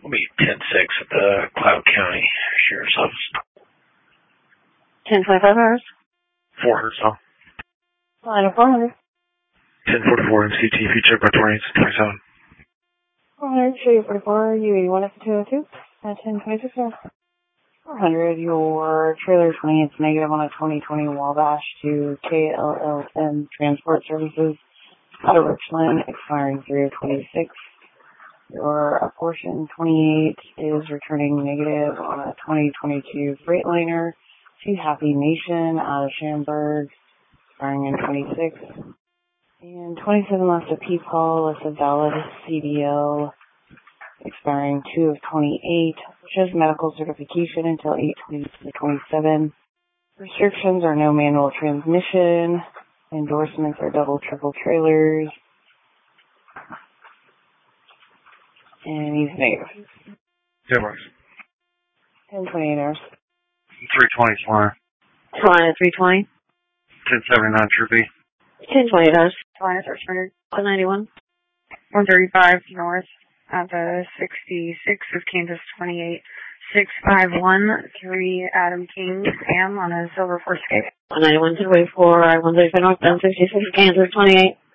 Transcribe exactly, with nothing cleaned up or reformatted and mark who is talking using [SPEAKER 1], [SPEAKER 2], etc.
[SPEAKER 1] We'll be ten six at the Cloud County Sheriff's Office.
[SPEAKER 2] ten twenty-five hours.
[SPEAKER 1] four hundred south.
[SPEAKER 2] Line of four hundred.
[SPEAKER 1] ten forty-four M C T, feature by twenty twenty-seven.
[SPEAKER 2] four hundred, show you forty-four, U eighty-one F two oh two, at ten twenty-six hours. four hundred, your trailer twenty, it's negative on a twenty twenty Wabash to K L L M Transport Services out of Richland, expiring three of twenty-six. Your apportion twenty-eight is returning negative on a twenty twenty-two Freightliner to Happy Nation out of Schaumburg, expiring in twenty-six. And twenty-seven left a P-Call, it's a valid C D L, expiring two of twenty-eight, which has medical certification until eight twenty-seven. Restrictions are no manual transmission. Endorsements are double, triple trailers. And he's negative.
[SPEAKER 1] Yeah, boys.
[SPEAKER 2] ten twenty-eight hours.
[SPEAKER 1] three twenty flying.
[SPEAKER 2] Flying at three twenty.
[SPEAKER 1] ten seventy-nine True B.
[SPEAKER 2] ten twenty-eight hours. Flying at three hundred. one ninety-one.
[SPEAKER 3] one thirty-five north at the sixty-six of Kansas twenty-eight. six five one three Adam King Sam on a Silver Force Escape.
[SPEAKER 2] one ninety-one, two eighty-four, I one thirty-five north, down sixty-six of Kansas twenty-eight.